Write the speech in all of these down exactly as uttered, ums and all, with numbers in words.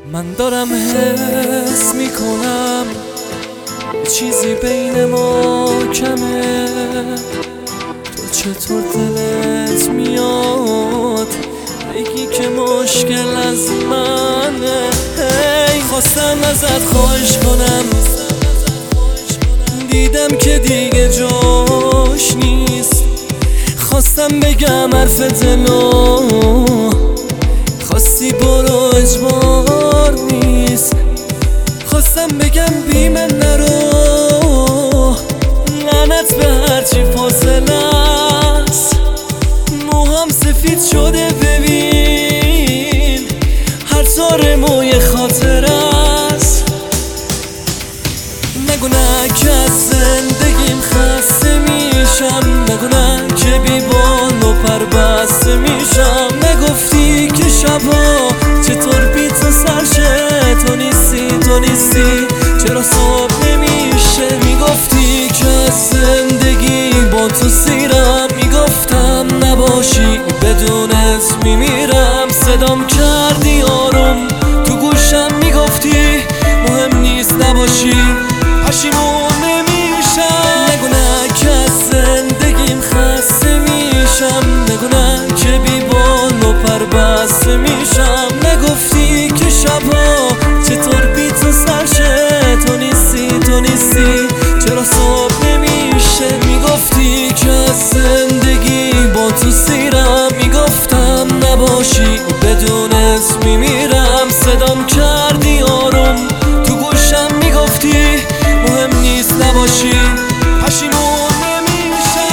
من دارم حس میکنم چیزی بین ما کمه. تو چطور دلت میاد بگی که مشکل از منه؟ هی خواستم ازت خواهش کنم، دیدم که دیگه جاش نیست. خواستم بگم حرف دلو، خواستی برو اجبار نیست. خواستم بگم بی من نرو، لعنت به هرچی فاصله است. موهام سفید شده ببین، هر تار موی خاطر است. نگو نه که از زندگیم خسته میشم، نگو نه که بی بال و پر بسته میشم. نگفتی که شبا چطور بی تو سرشه، تو نیستی تو نیستی چرا صبح نمیشه. میگفتی که از زندگی با تو سیرم، میگفتم نباشی بدونت میمیرم. صدام کردی آروم تو گوشم، میگفتی مهم نیست نباشی پشیمون نمیشم. نگو نه که از زندگیم خسته میشم، نگو نه که بی بال و پر بسته میشم. نگفتی که شبا چطور بی تو سرشه، تو نیستی تو نیستی چرا صبح نمیشه. میگفتی که از زندگی با تو سیرم، میگفتم نباشی بدونت میمیرم. صدام کردی آروم تو گوشم، میگفتی مهم نیست نباشی پشیمون نمیشه.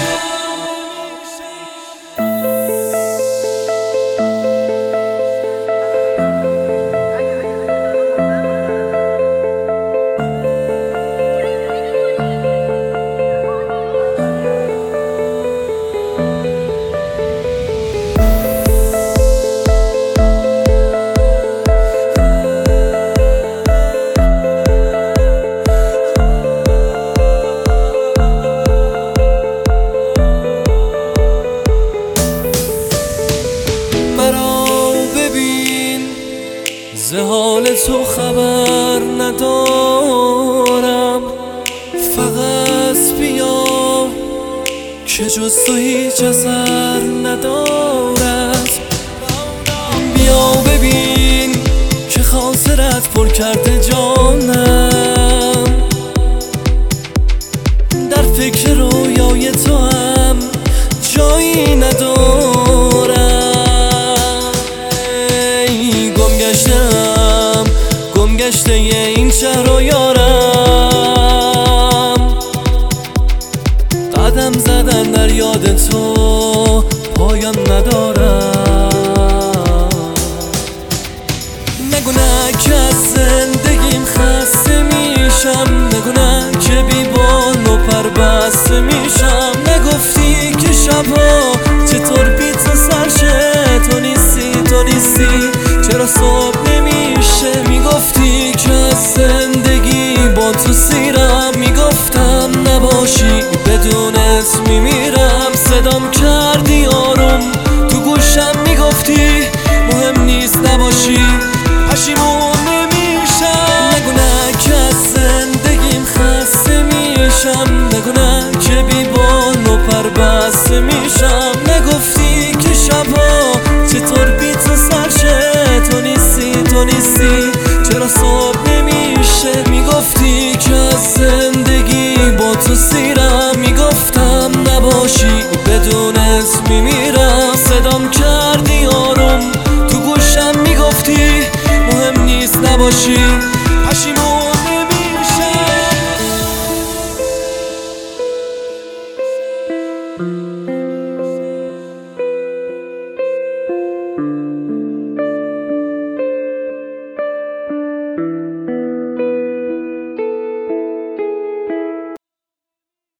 ز حال تو خبر ندارم، فقط بیا که جز تو هیچ اثر ندارد. بیا ببین که خاطرت پر کرده جانم، در فکر رویای تو هم جایی ندارم. گم گشته این شهر و یارم، قدم زدن در یاد تو پایان ندارم. نگو نه که از زندگیم خسته میشم، نگو نه که بی بال و پر بسته میشم. نگفتی که شبا چطور بی تو سرشه، تو نیستی تو نیستی چرا صبح نمیشه. میگفتی که از زندگی با تو سیرم، میگفتم نباشی بدونت میمیرم. صدام کردی آروم تو گوشم، میگفتی مهم نیست نباشی پشیمون نمیشم. نگو نه که از زندگیم خسته میشم، نگو نه که بی بال و پر بسته میشم. نگفتی که شبا چطور بی تو سرشه، تو نیستی تو نیستی چرا صبح نمیشه. میگفتی که از زندگی با تو سیرم، میگفتم نباشی بدونت میمیرم. صدام کردی آروم تو گوشم، میگفتی مهم نیست نباشی پشیمون نمیشه.